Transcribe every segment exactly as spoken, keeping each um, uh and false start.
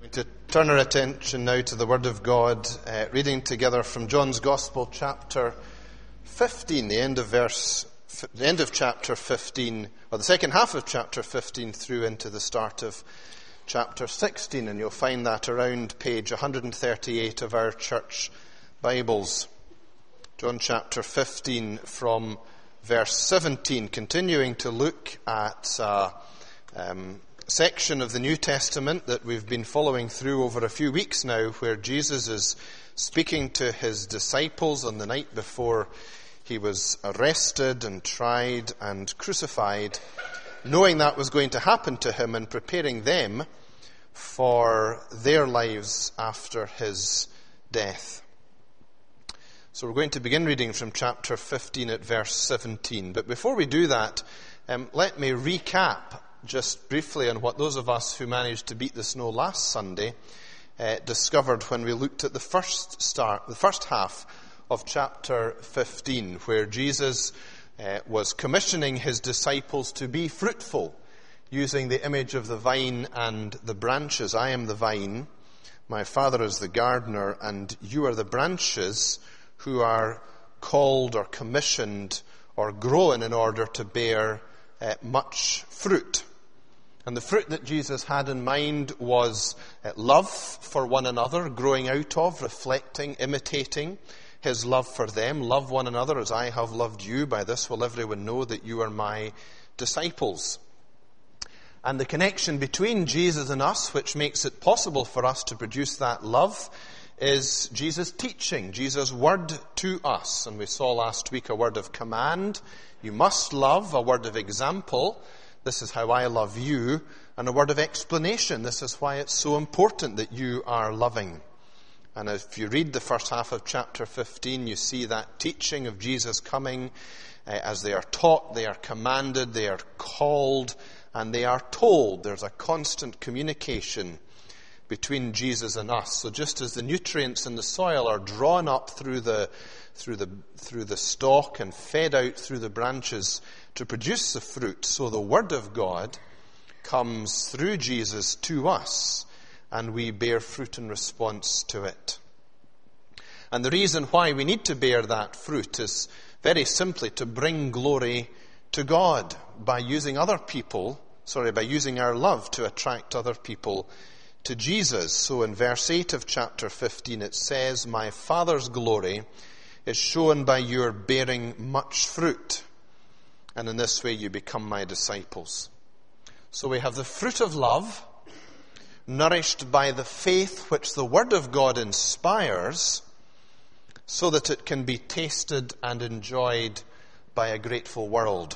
like to turn our attention now to the Word of God, uh, reading together from John's Gospel, chapter fifteen, the end of verse, the end of chapter fifteen, or the second half of chapter fifteen, through into the start of chapter sixteen, and you'll find that around page one thirty-eight of our church Bibles. John chapter fifteen, from verse seventeen, continuing to look at uh, um, section of the New Testament that we've been following through over a few weeks now, where Jesus is speaking to his disciples on the night before he was arrested and tried and crucified, knowing that was going to happen to him and preparing them for their lives after his death. So we're going to begin reading from chapter fifteen at verse seventeen. But before we do that, um, let me recap just briefly on what those of us who managed to beat the snow last Sunday uh, discovered when we looked at the first start, the first half of chapter fifteen, where Jesus uh, was commissioning his disciples to be fruitful, using the image of the vine and the branches. I am the vine, my Father is the gardener, and you are the branches who are called or commissioned or grown in order to bear uh, much fruit. And the fruit that Jesus had in mind was uh, love for one another, growing out of, reflecting, imitating his love for them. Love one another as I have loved you. By this will everyone know that you are my disciples. And the connection between Jesus and us, which makes it possible for us to produce that love, is Jesus' teaching, Jesus' word to us. And we saw last week a word of command. You must love, a word of example. This is how I love you. And a word of explanation. This is why it's so important that you are loving. And if you read the first half of chapter fifteen, you see that teaching of Jesus coming. Uh, as they are taught, they are commanded, they are called, and they are told. There's a constant communication between Jesus and us. So just as the nutrients in the soil are drawn up through the through the through the stalk and fed out through the branches to produce the fruit, so the Word of God comes through Jesus to us, and we bear fruit in response to it. And the reason why we need to bear that fruit is very simply to bring glory to God by using other people, sorry, by using our love to attract other people to Jesus. So in verse eight of chapter fifteen it says, my Father's glory is shown by your bearing much fruit, and in this way you become my disciples. So we have the fruit of love, nourished by the faith which the Word of God inspires, so that it can be tasted and enjoyed by a grateful world.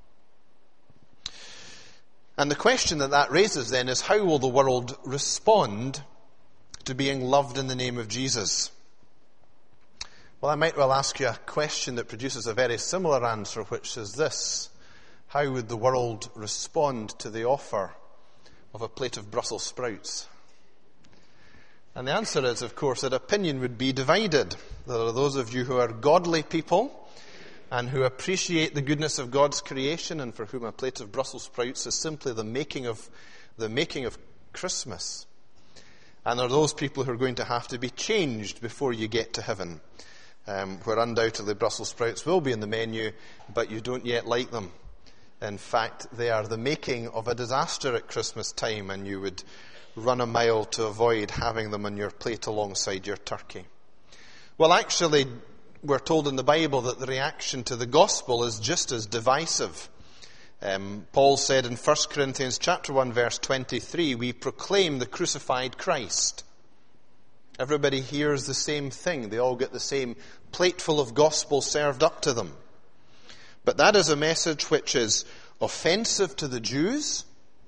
And the question that that raises then is, how will the world respond to being loved in the name of Jesus? Well, I might well ask you a question that produces a very similar answer, which is this: how would the world respond to the offer of a plate of Brussels sprouts? And the answer is, of course, that opinion would be divided. There are those of you who are godly people and who appreciate the goodness of God's creation, and for whom a plate of Brussels sprouts is simply the making of the making of Christmas. And there are those people who are going to have to be changed before you get to heaven, um, where undoubtedly Brussels sprouts will be in the menu, but you don't yet like them. In fact, they are the making of a disaster at Christmas time, and you would run a mile to avoid having them on your plate alongside your turkey. Well, actually, we're told in the Bible that the reaction to the gospel is just as divisive. Um, Paul said in First Corinthians chapter one, verse twenty-three, we proclaim the crucified Christ. Everybody hears the same thing. They all get the same plateful of gospel served up to them. But that is a message which is offensive to the Jews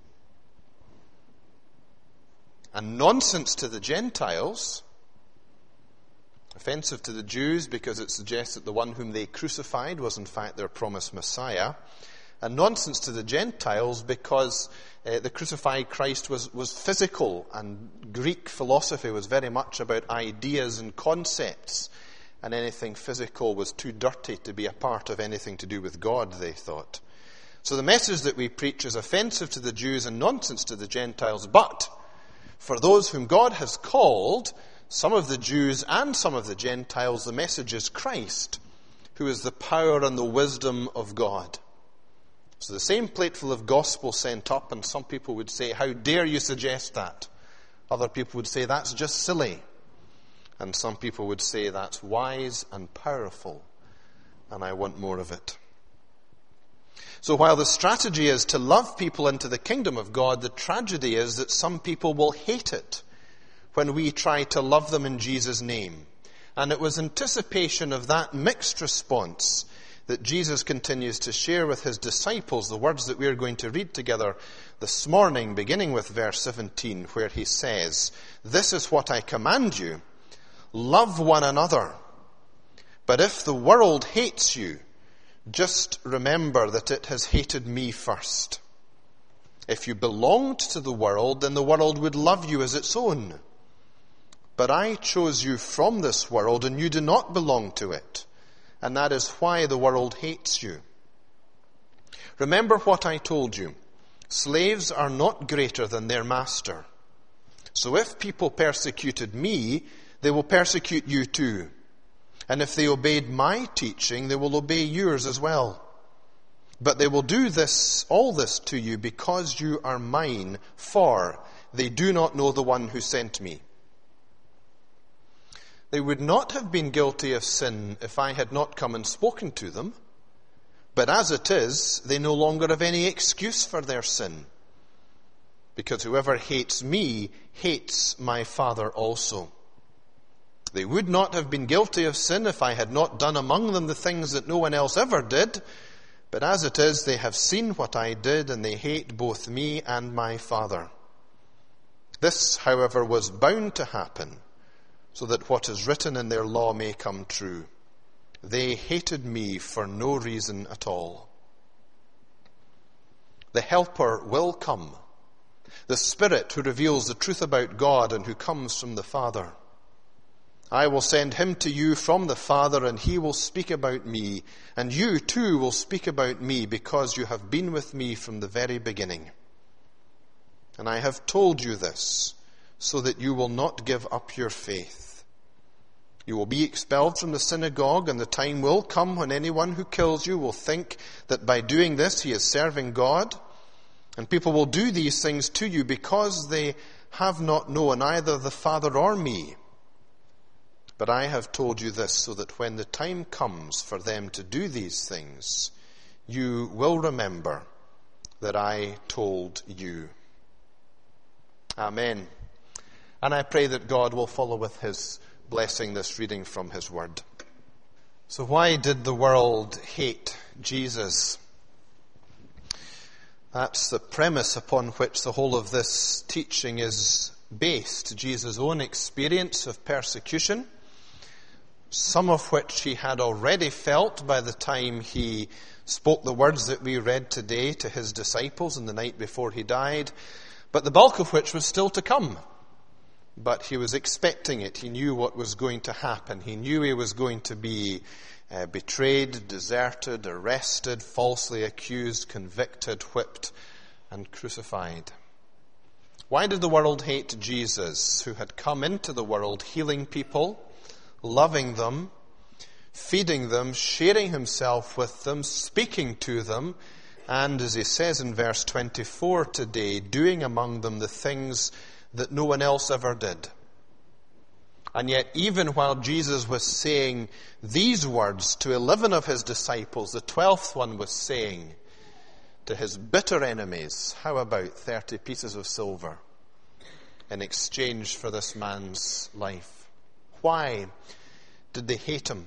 and nonsense to the Gentiles. Offensive to the Jews because it suggests that the one whom they crucified was in fact their promised Messiah. And nonsense to the Gentiles because uh, the crucified Christ was, was physical, and Greek philosophy was very much about ideas and concepts, and anything physical was too dirty to be a part of anything to do with God, they thought. So the message that we preach is offensive to the Jews and nonsense to the Gentiles, but For those whom God has called, some of the Jews and some of the Gentiles, the message is Christ, who is the power and the wisdom of God. So the same plateful of gospel sent up, and some people would say, how dare you suggest that? Other people would say, that's just silly. And some people would say, that's wise and powerful, and I want more of it. So while the strategy is to love people into the kingdom of God, the tragedy is that some people will hate it when we try to love them in Jesus' name. And it was anticipation of that mixed response that Jesus continues to share with his disciples, the words that we are going to read together this morning, beginning with verse seventeen, where he says, "This is what I command you, love one another. But if the world hates you, just remember that it has hated me first. If you belonged to the world, then the world would love you as its own. But I chose you from this world, and you do not belong to it. And that is why the world hates you. Remember what I told you. Slaves are not greater than their master. So if people persecuted me, they will persecute you too. And if they obeyed my teaching, they will obey yours as well. But they will do this, all this to you because you are mine, for they do not know the one who sent me. They would not have been guilty of sin if I had not come and spoken to them. But as it is, they no longer have any excuse for their sin. Because whoever hates me hates my Father also. They would not have been guilty of sin if I had not done among them the things that no one else ever did. But as it is, they have seen what I did, and they hate both me and my Father. This, however, was bound to happen, so that what is written in their law may come true. They hated me for no reason at all. The Helper will come, the Spirit who reveals the truth about God and who comes from the Father. I will send him to you from the Father, and he will speak about me, and you too will speak about me, because you have been with me from the very beginning. And I have told you this, so that you will not give up your faith. You will be expelled from the synagogue, and the time will come when anyone who kills you will think that by doing this he is serving God. And people will do these things to you because they have not known either the Father or me. But I have told you this so that when the time comes for them to do these things, you will remember that I told you." Amen. And I pray that God will follow with his blessing this reading from his word. So why did the world hate Jesus? That's the premise upon which the whole of this teaching is based. Jesus' own experience of persecution, some of which he had already felt by the time he spoke the words that we read today to his disciples in the night before he died, but the bulk of which was still to come. But he was expecting it. He knew what was going to happen. He knew he was going to be uh, betrayed, deserted, arrested, falsely accused, convicted, whipped, and crucified. Why did the world hate Jesus, who had come into the world healing people, loving them, feeding them, sharing himself with them, speaking to them, and, as he says in verse twenty-four today, doing among them the things that no one else ever did? And yet, even while Jesus was saying these words to eleven of his disciples, the twelfth one was saying to his bitter enemies, how about thirty pieces of silver in exchange for this man's life? Why did they hate him?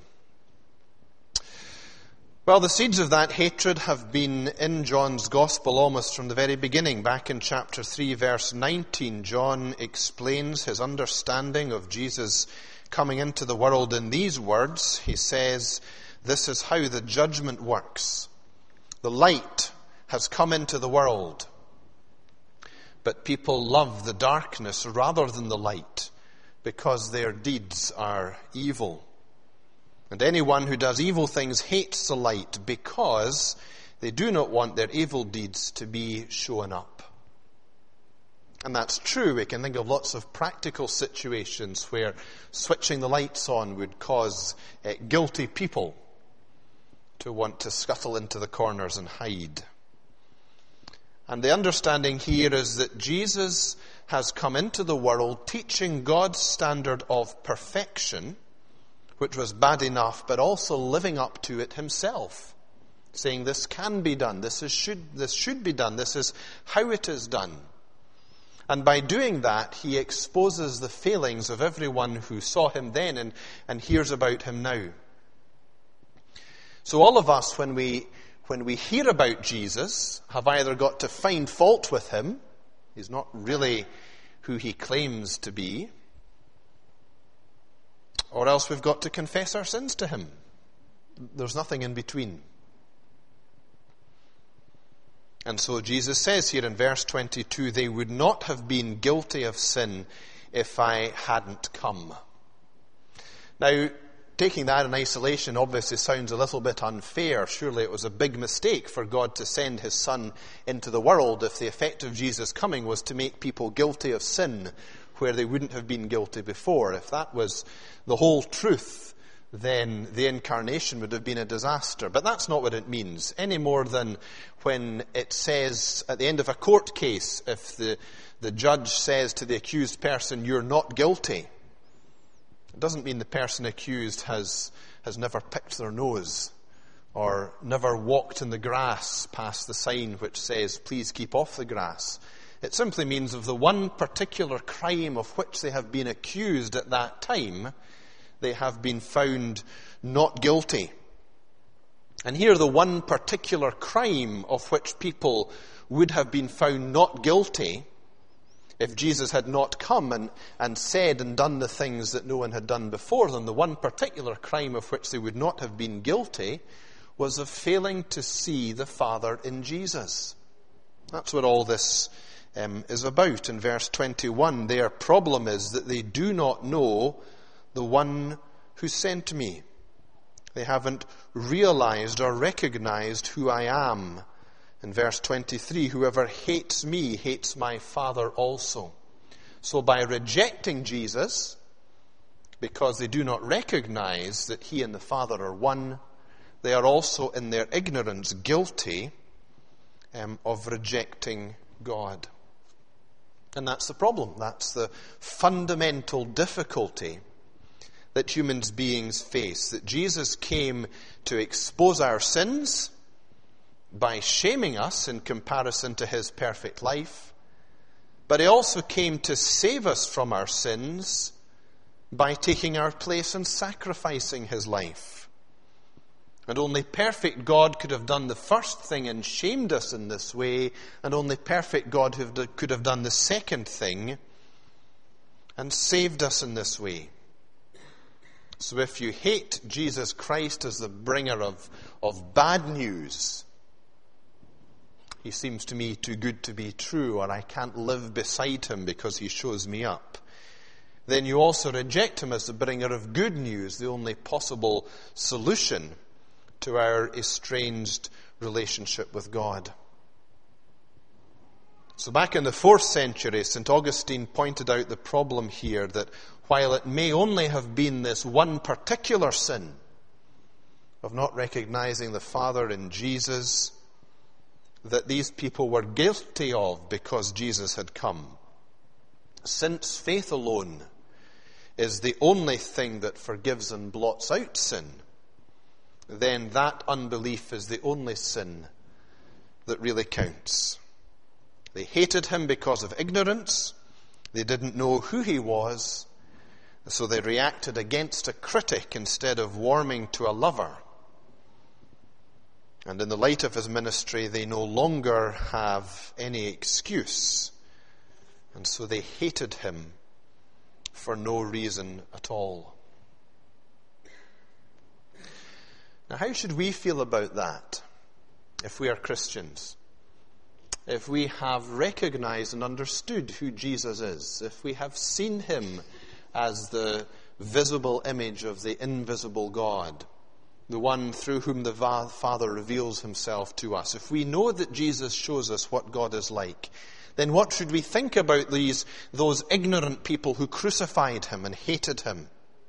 Well, the seeds of that hatred have been in John's Gospel almost from the very beginning. Back in chapter three, verse nineteen, John explains his understanding of Jesus coming into the world in these words. He says, "This is how the judgment works. The light has come into the world, but people love the darkness rather than the light, because their deeds are evil. And anyone who does evil things hates the light, because they do not want their evil deeds to be shown up." And that's true. We can think of lots of practical situations where switching the lights on would cause uh, guilty people to want to scuttle into the corners and hide. And the understanding here is that Jesus has come into the world teaching God's standard of perfection, which was bad enough, but also living up to it himself, saying this can be done, this is should this should be done, this is how it is done. And by doing that, he exposes the failings of everyone who saw him then and, and hears about him now. So all of us, when we when we hear about Jesus, have either got to find fault with him, he's not really who he claims to be, or else we've got to confess our sins to him. There's nothing in between. And so Jesus says here in verse twenty-two, they would not have been guilty of sin if I hadn't come. Now, taking that in isolation obviously sounds a little bit unfair. Surely it was a big mistake for God to send his Son into the world if the effect of Jesus coming was to make people guilty of sin where they wouldn't have been guilty before. If that was the whole truth, then the incarnation would have been a disaster. But that's not what it means, any more than when it says at the end of a court case, if the, the judge says to the accused person, you're not guilty, it doesn't mean the person accused has, has never picked their nose or never walked in the grass past the sign which says, please keep off the grass. It simply means of the one particular crime of which they have been accused at that time, they have been found not guilty. And here the one particular crime of which people would have been found not guilty if Jesus had not come and, and said and done the things that no one had done before them, the one particular crime of which they would not have been guilty was of failing to see the Father in Jesus. That's what all this um, is about. In verse twenty-one, their problem is that they do not know the one who sent me. They haven't realized or recognized who I am. In verse twenty-three, whoever hates me hates my Father also. So by rejecting Jesus, because they do not recognize that he and the Father are one, they are also in their ignorance guilty um, of rejecting God. And that's the problem. That's the fundamental difficulty that human beings face. That Jesus came to expose our sins by shaming us in comparison to his perfect life. But he also came to save us from our sins by taking our place and sacrificing his life. And only perfect God could have done the first thing and shamed us in this way, and only perfect God could have done the second thing and saved us in this way. So if you hate Jesus Christ as the bringer of, of bad news, he seems to me too good to be true, or I can't live beside him because he shows me up, then you also reject him as the bringer of good news, the only possible solution to our estranged relationship with God. So back in the fourth century, Saint Augustine pointed out the problem here that while it may only have been this one particular sin of not recognizing the Father in Jesus that these people were guilty of because Jesus had come, since faith alone is the only thing that forgives and blots out sin, then that unbelief is the only sin that really counts. They hated him because of ignorance. They didn't know who he was. So they reacted against a critic instead of warming to a lover. And in the light of his ministry, they no longer have any excuse. And so they hated him for no reason at all. Now, how should we feel about that if we are Christians? If we have recognized and understood who Jesus is, if we have seen him as the visible image of the invisible God, the one through whom the Father reveals himself to us, if we know that Jesus shows us what God is like, then what should we think about these, those ignorant people who crucified him and hated him?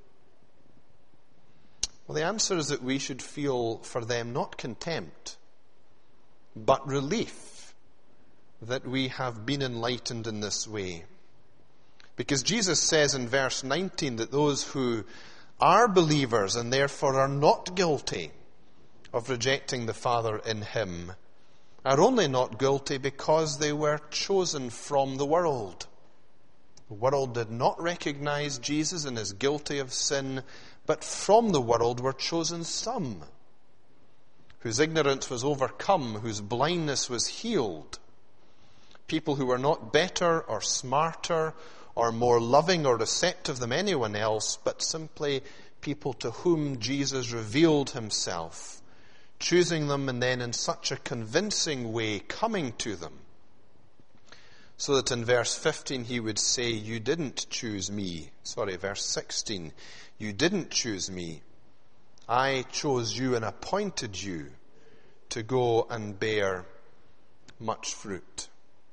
Well, the answer is that we should feel for them not contempt, but relief that we have been enlightened in this way. Because Jesus says in verse nineteen that those who are believers and therefore are not guilty of rejecting the Father in him are only not guilty because they were chosen from the world. The world did not recognize Jesus and is guilty of sin, but from the world were chosen some whose ignorance was overcome, whose blindness was healed. People who were not better or smarter or more loving or receptive than anyone else, but simply people to whom Jesus revealed himself, choosing them and then in such a convincing way coming to them. So that in verse fifteen he would say, you didn't choose me. Sorry, verse sixteen. You didn't choose me. I chose you and appointed you to go and bear much fruit.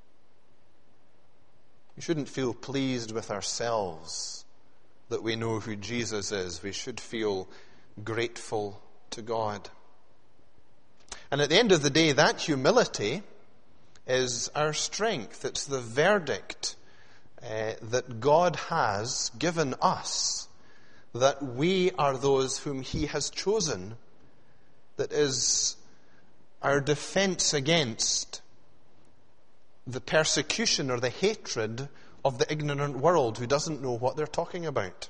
We shouldn't feel pleased with ourselves that we know who Jesus is. We should feel grateful to God. And at the end of the day, that humility is our strength. It's the verdict uh, that God has given us, that we are those whom he has chosen, that is our defense against the persecution or the hatred of the ignorant world who doesn't know what they're talking about.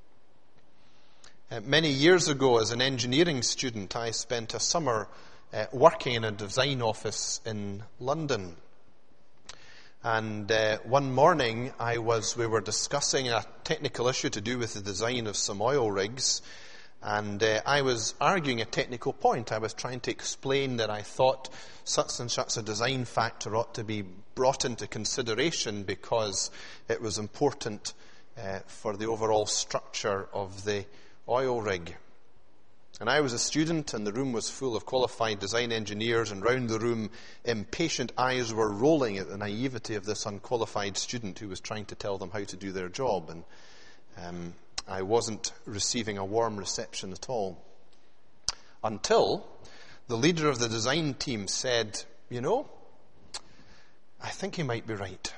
Uh, many years ago, as an engineering student, I spent a summer uh, working in a design office in London. And uh, one morning, I was we were discussing a technical issue to do with the design of some oil rigs. And uh, I was arguing a technical point. I was trying to explain that I thought such and such a design factor ought to be brought into consideration because it was important uh, for the overall structure of the oil rig. And I was a student, and the room was full of qualified design engineers, and round the room, impatient eyes were rolling at the naivety of this unqualified student who was trying to tell them how to do their job. And um, I wasn't receiving a warm reception at all. Until the leader of the design team said, you know, I think he might be right.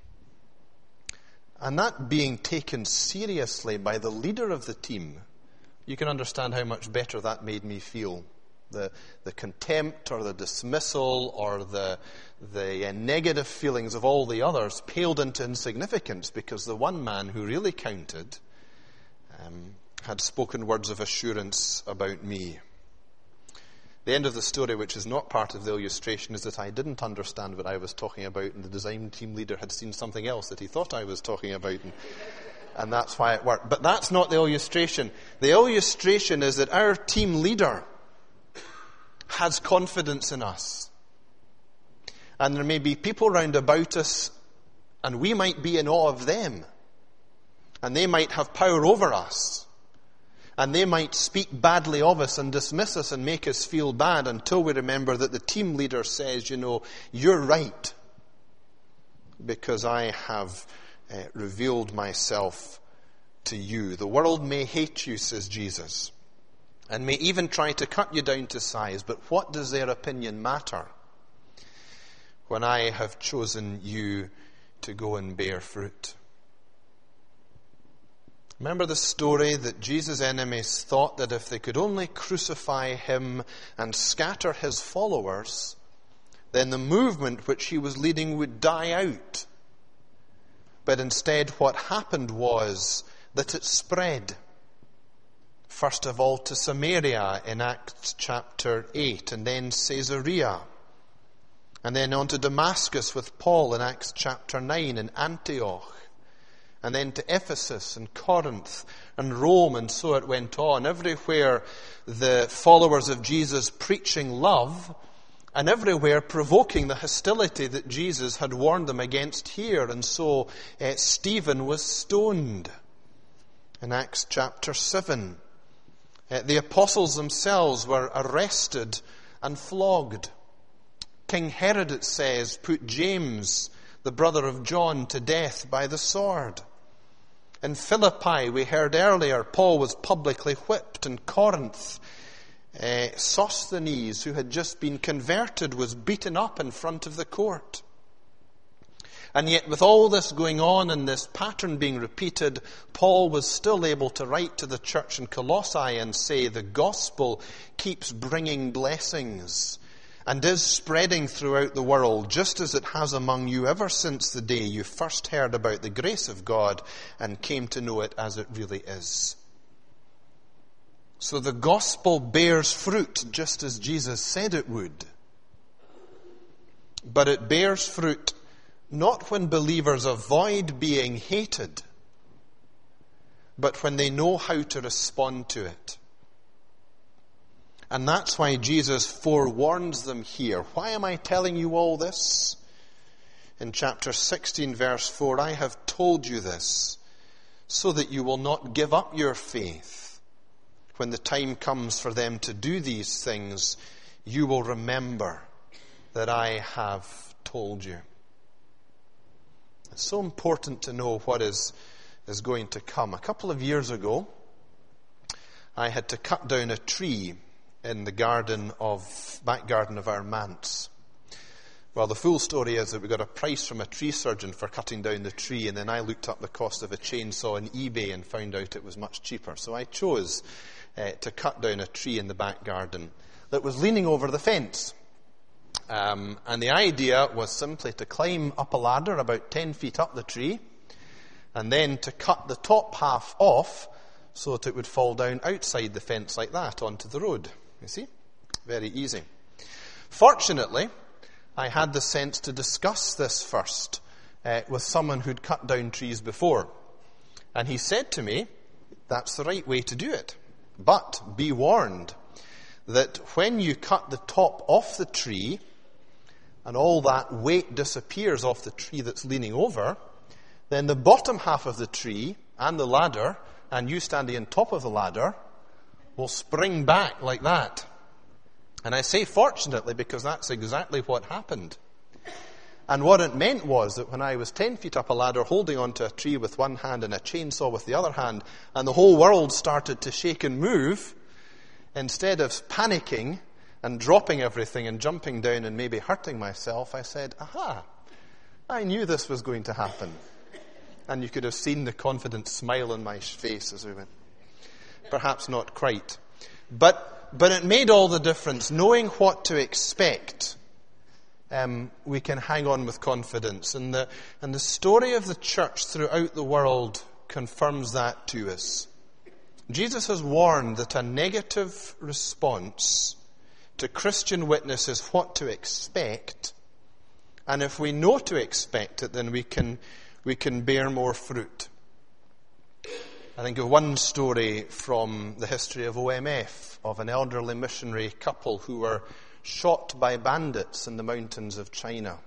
And that being taken seriously by the leader of the team, you can understand how much better that made me feel. The, the contempt or the dismissal or the, the uh, negative feelings of all the others paled into insignificance because the one man who really counted um, had spoken words of assurance about me. The end of the story, which is not part of the illustration, is that I didn't understand what I was talking about, and the design team leader had seen something else that he thought I was talking about, and, and that's why it worked. But that's not the illustration. The illustration is that our team leader has confidence in us. And there may be people round about us, and we might be in awe of them, and they might have power over us. And they might speak badly of us and dismiss us and make us feel bad until we remember that the team leader says, you know, you're right, because I have uh, revealed myself to you. The world may hate you, says Jesus, and may even try to cut you down to size, but what does their opinion matter when I have chosen you to go and bear fruit? Remember the story that Jesus' enemies thought that if they could only crucify him and scatter his followers, then the movement which he was leading would die out. But instead what happened was that it spread. First of all to Samaria in Acts chapter eight, and then Caesarea. And then on to Damascus with Paul in Acts chapter nine, and Antioch. And then to Ephesus and Corinth and Rome, and so it went on. Everywhere the followers of Jesus preaching love, and everywhere provoking the hostility that Jesus had warned them against here. And so uh, Stephen was stoned in Acts chapter seven. Uh, the apostles themselves were arrested and flogged. King Herod, it says, put James, the brother of John, to death by the sword. In Philippi, we heard earlier, Paul was publicly whipped. In Corinth, uh, Sosthenes, who had just been converted, was beaten up in front of the court. And yet, with all this going on and this pattern being repeated, Paul was still able to write to the church in Colossae and say, the gospel keeps bringing blessings and is spreading throughout the world, just as it has among you ever since the day you first heard about the grace of God and came to know it as it really is. So the gospel bears fruit just as Jesus said it would. But it bears fruit not when believers avoid being hated, but when they know how to respond to it. And that's why Jesus forewarns them here. Why am I telling you all this? In chapter sixteen, verse four, I have told you this so that you will not give up your faith. When the time comes for them to do these things, you will remember that I have told you. It's so important to know what is, is going to come. A couple of years ago, I had to cut down a tree in the garden of, back garden of our manse. Well, the full story is that we got a price from a tree surgeon for cutting down the tree, and then I looked up the cost of a chainsaw on eBay and found out it was much cheaper. So I chose uh, to cut down a tree in the back garden that was leaning over the fence. Um, and the idea was simply to climb up a ladder about ten feet up the tree, and then to cut the top half off so that it would fall down outside the fence like that onto the road. You see? Very easy. Fortunately, I had the sense to discuss this first uh, with someone who'd cut down trees before. And he said to me, that's the right way to do it. But be warned that when you cut the top off the tree and all that weight disappears off the tree that's leaning over, then the bottom half of the tree and the ladder, and you standing on top of the ladder, will spring back like that. And I say fortunately because that's exactly what happened. And what it meant was that when I was ten feet up a ladder holding onto a tree with one hand and a chainsaw with the other hand, and the whole world started to shake and move, instead of panicking and dropping everything and jumping down and maybe hurting myself, I said, aha, I knew this was going to happen. And you could have seen the confident smile on my face as we went. Perhaps not quite. But, but it made all the difference. Knowing what to expect, um, we can hang on with confidence. And the, and the story of the church throughout the world confirms that to us. Jesus has warned that a negative response to Christian witness is what to expect. And if we know to expect it, then we can, we can bear more fruit. I think of one story from the history of O M F, of an elderly missionary couple who were shot by bandits in the mountains of China.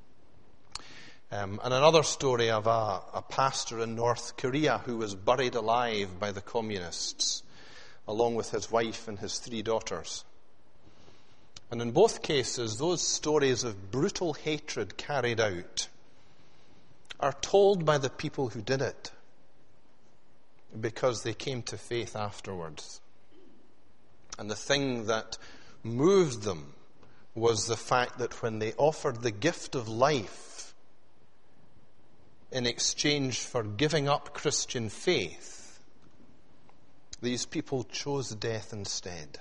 Um, and another story of a, a pastor in North Korea who was buried alive by the communists, along with his wife and his three daughters. And in both cases, those stories of brutal hatred carried out are told by the people who did it, because they came to faith afterwards. And the thing that moved them was the fact that when they offered the gift of life in exchange for giving up Christian faith, these people chose death instead.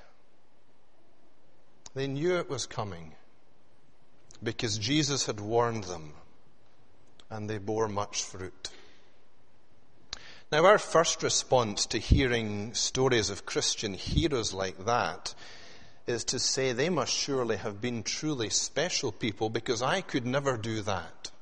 They knew it was coming because Jesus had warned them, and they bore much fruit. Now, our first response to hearing stories of Christian heroes like that is to say they must surely have been truly special people, because I could never do that.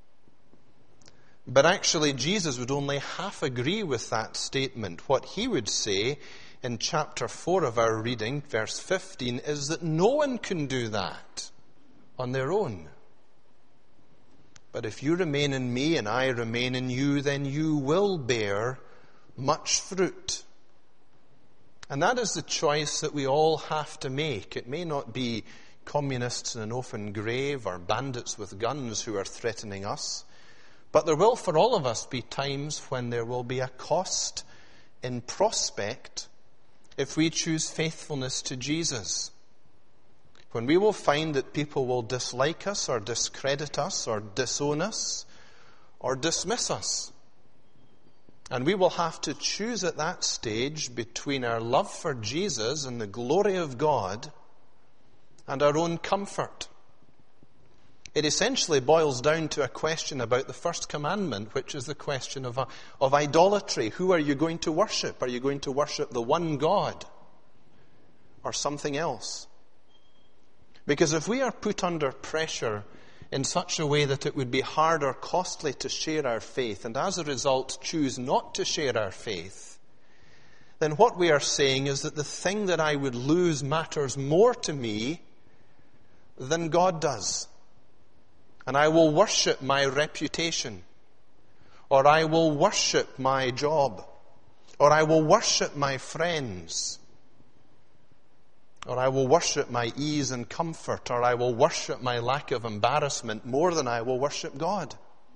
But actually, Jesus would only half agree with that statement. What he would say in chapter four of our reading, verse fifteen, is that no one can do that on their own. But if you remain in me and I remain in you, then you will bear much fruit. And that is the choice that we all have to make. It may not be communists in an open grave or bandits with guns who are threatening us. But there will, for all of us, be times when there will be a cost in prospect if we choose faithfulness to Jesus. When we will find that people will dislike us or discredit us or disown us or dismiss us. And we will have to choose at that stage between our love for Jesus and the glory of God and our own comfort. It essentially boils down to a question about the first commandment, which is the question of, of idolatry. Who are you going to worship? Are you going to worship the one God or something else? Because if we are put under pressure in such a way that it would be hard or costly to share our faith, and as a result choose not to share our faith, then what we are saying is that the thing that I would lose matters more to me than God does. And I will worship my reputation, or I will worship my job, or I will worship my friends, or I will worship my ease and comfort, or I will worship my lack of embarrassment more than I will worship God.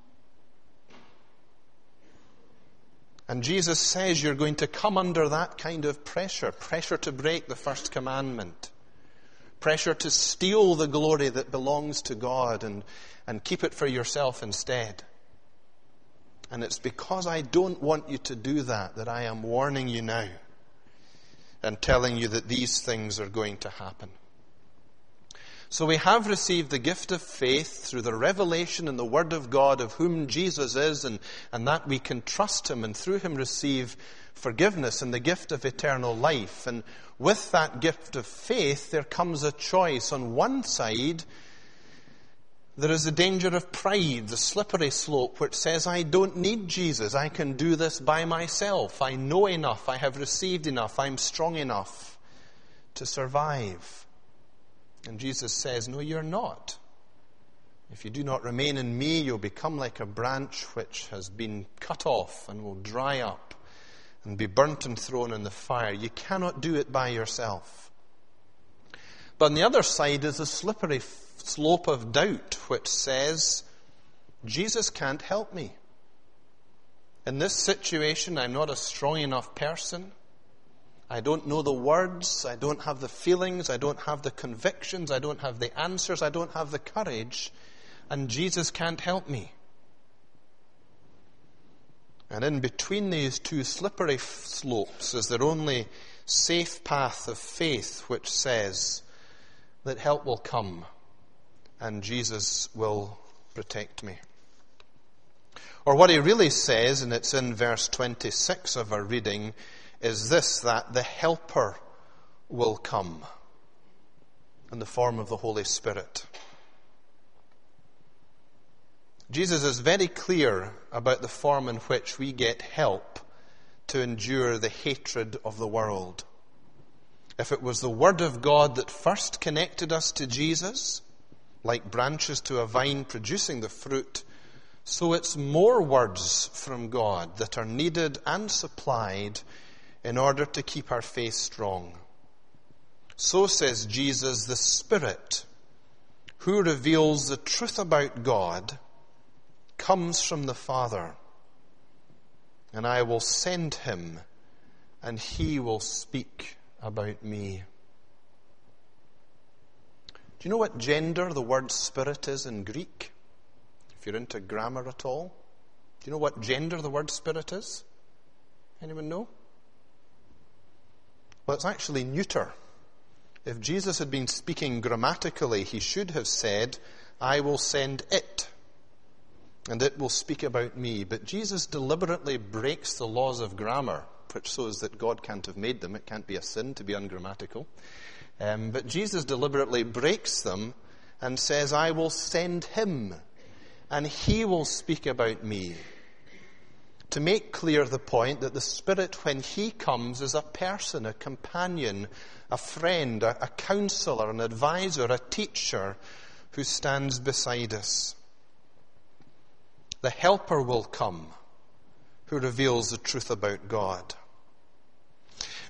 And Jesus says you're going to come under that kind of pressure, pressure to break the first commandment, pressure to steal the glory that belongs to God and, and keep it for yourself instead. And it's because I don't want you to do that that I am warning you now and telling you that these things are going to happen. So we have received the gift of faith through the revelation in the Word of God of whom Jesus is, and, and that we can trust Him and through Him receive forgiveness and the gift of eternal life. And with that gift of faith, there comes a choice. On one side, there is the danger of pride, the slippery slope, which says, I don't need Jesus. I can do this by myself. I know enough. I have received enough. I'm strong enough to survive. And Jesus says, no, you're not. If you do not remain in me, you'll become like a branch which has been cut off and will dry up and be burnt and thrown in the fire. You cannot do it by yourself. But on the other side is a slippery slope of doubt which says, Jesus can't help me. In this situation, I'm not a strong enough person. I don't know the words. I don't have the feelings. I don't have the convictions. I don't have the answers. I don't have the courage. And Jesus can't help me. And in between these two slippery slopes is their only safe path of faith, which says that help will come and Jesus will protect me. Or what he really says, and it's in verse twenty-six of our reading, is this, that the Helper will come in the form of the Holy Spirit. Jesus is very clear about the form in which we get help to endure the hatred of the world. If it was the Word of God that first connected us to Jesus, like branches to a vine producing the fruit, so it's more words from God that are needed and supplied in order to keep our faith strong. So says Jesus, the Spirit, who reveals the truth about God, comes from the Father, and I will send him, and he will speak about me. Do you know what gender the word spirit is in Greek? If you're into grammar at all. Do you know what gender the word spirit is? Anyone know? Well, it's actually neuter. If Jesus had been speaking grammatically, he should have said, I will send it, and it will speak about me. But Jesus deliberately breaks the laws of grammar, which shows that God can't have made them. It can't be a sin to be ungrammatical. Um, but Jesus deliberately breaks them and says, I will send him, and he will speak about me. To make clear the point that the Spirit, when he comes, is a person, a companion, a friend, a, a counselor, an advisor, a teacher who stands beside us. The Helper will come, who reveals the truth about God.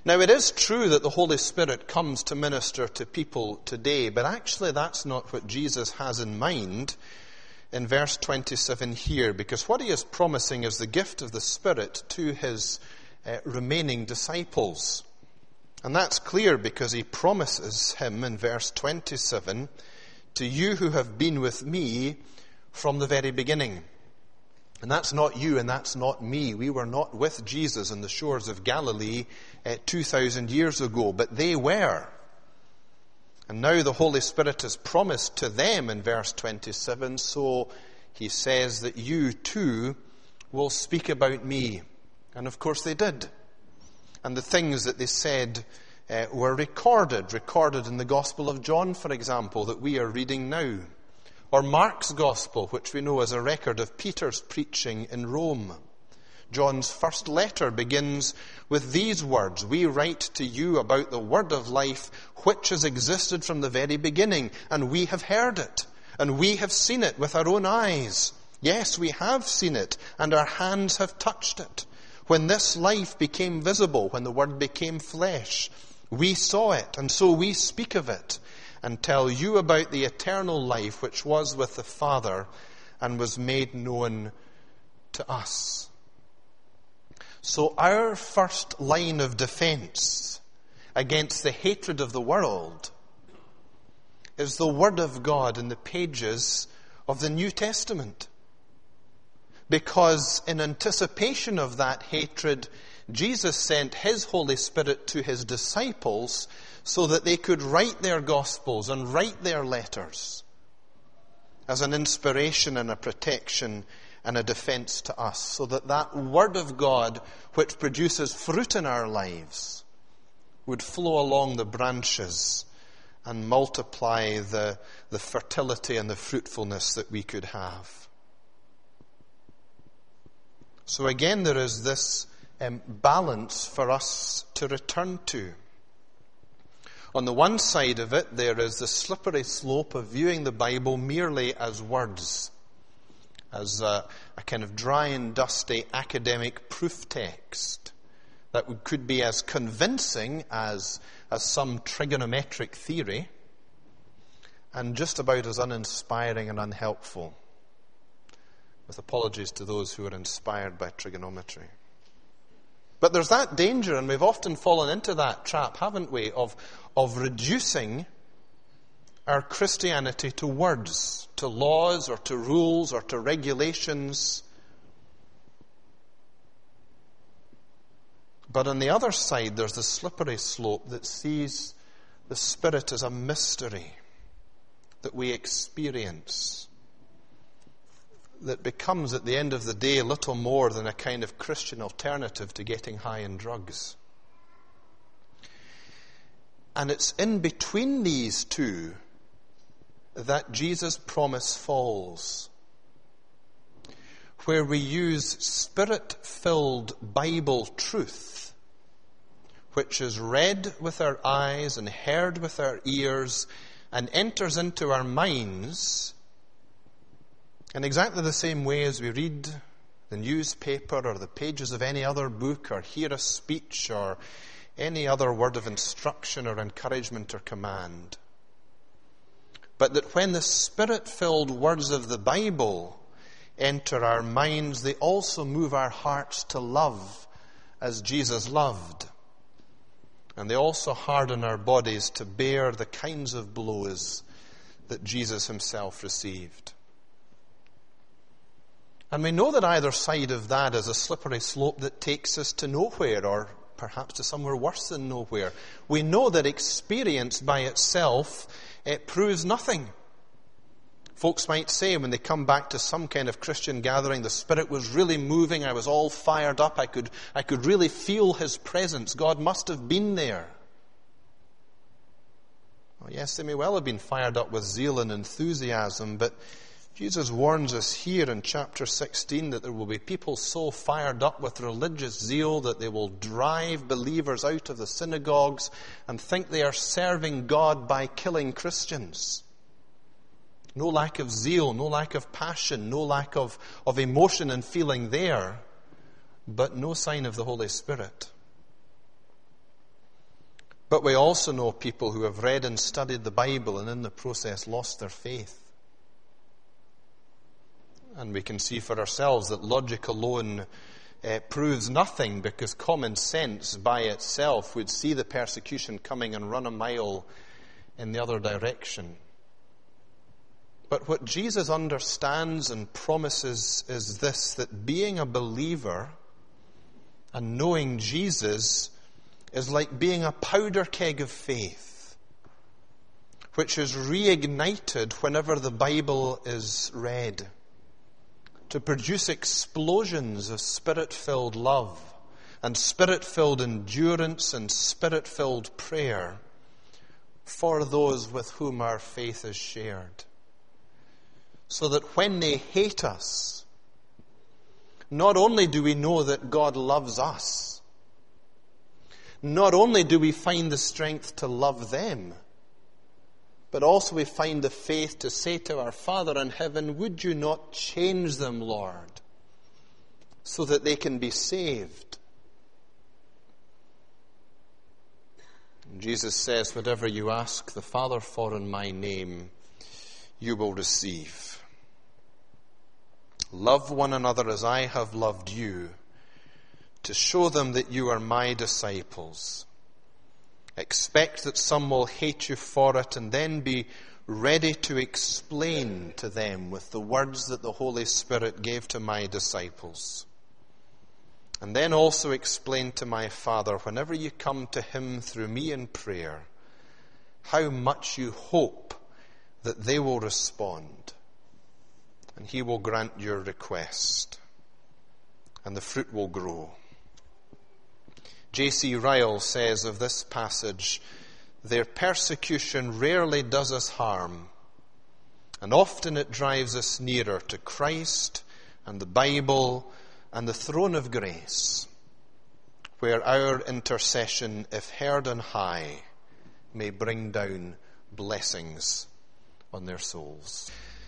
Now, it is true that the Holy Spirit comes to minister to people today, but actually that's not what Jesus has in mind in verse twenty-seven here, because what he is promising is the gift of the Spirit to his uh, remaining disciples. And that's clear because he promises him in verse twenty-seven, to you who have been with me from the very beginning. And that's not you and that's not me. We were not with Jesus on the shores of Galilee uh, two thousand years ago, but they were. And now the Holy Spirit is promised to them in verse twenty-seven, so he says that you too will speak about me. And of course they did. And the things that they said uh, were recorded, recorded in the Gospel of John, for example, that we are reading now. Or Mark's Gospel, which we know as a record of Peter's preaching in Rome. John's first letter begins with these words, we write to you about the word of life which has existed from the very beginning, and we have heard it, and we have seen it with our own eyes. Yes, we have seen it, and our hands have touched it. When this life became visible, when the word became flesh, we saw it, and so we speak of it, and tell you about the eternal life which was with the Father and was made known to us. So our first line of defense against the hatred of the world is the Word of God in the pages of the New Testament. Because in anticipation of that hatred, Jesus sent his Holy Spirit to his disciples so that they could write their Gospels and write their letters as an inspiration and a protection and a defense to us, so that that Word of God, which produces fruit in our lives, would flow along the branches and multiply the, the fertility and the fruitfulness that we could have. So again, there is this um, balance for us to return to. On the one side of it, there is the slippery slope of viewing the Bible merely as words, as a, a kind of dry and dusty academic proof text that could be as convincing as, as some trigonometric theory, and just about as uninspiring and unhelpful, with apologies to those who are inspired by trigonometry. But there's that danger, and we've often fallen into that trap, haven't we, of, of reducing our Christianity to words, to laws or to rules or to regulations. But on the other side, there's the slippery slope that sees the Spirit as a mystery that we experience, that becomes at the end of the day little more than a kind of Christian alternative to getting high in drugs. And it's in between these two that Jesus' promise falls, where we use Spirit-filled Bible truth, which is read with our eyes and heard with our ears and enters into our minds in exactly the same way as we read the newspaper or the pages of any other book or hear a speech or any other word of instruction or encouragement or command. But that when the Spirit-filled words of the Bible enter our minds, they also move our hearts to love as Jesus loved. And they also harden our bodies to bear the kinds of blows that Jesus himself received. And we know that either side of that is a slippery slope that takes us to nowhere, or perhaps to somewhere worse than nowhere. We know that experience by itself, it proves nothing. Folks might say when they come back to some kind of Christian gathering, the Spirit was really moving, I was all fired up, I could, I could really feel his presence. God must have been there. Well, yes, they may well have been fired up with zeal and enthusiasm, but Jesus warns us here in chapter sixteen that there will be people so fired up with religious zeal that they will drive believers out of the synagogues and think they are serving God by killing Christians. No lack of zeal, no lack of passion, no lack of, of emotion and feeling there, but no sign of the Holy Spirit. But we also know people who have read and studied the Bible and in the process lost their faith. And we can see for ourselves that logic alone uh, proves nothing, because common sense by itself would see the persecution coming and run a mile in the other direction. But what Jesus understands and promises is this, that being a believer and knowing Jesus is like being a powder keg of faith, which is reignited whenever the Bible is read, to produce explosions of Spirit-filled love and Spirit-filled endurance and Spirit-filled prayer for those with whom our faith is shared. So that when they hate us, not only do we know that God loves us, not only do we find the strength to love them, but also we find the faith to say to our Father in heaven, would you not change them, Lord, so that they can be saved? And Jesus says, whatever you ask the Father for in my name, you will receive. Love one another as I have loved you, to show them that you are my disciples. Expect that some will hate you for it, and then be ready to explain to them with the words that the Holy Spirit gave to my disciples. And then also explain to my Father, whenever you come to him through me in prayer, how much you hope that they will respond. And he will grant your request, and the fruit will grow. J C Ryle says of this passage, their persecution rarely does us harm, and often it drives us nearer to Christ and the Bible and the throne of grace, where our intercession, if heard on high, may bring down blessings on their souls.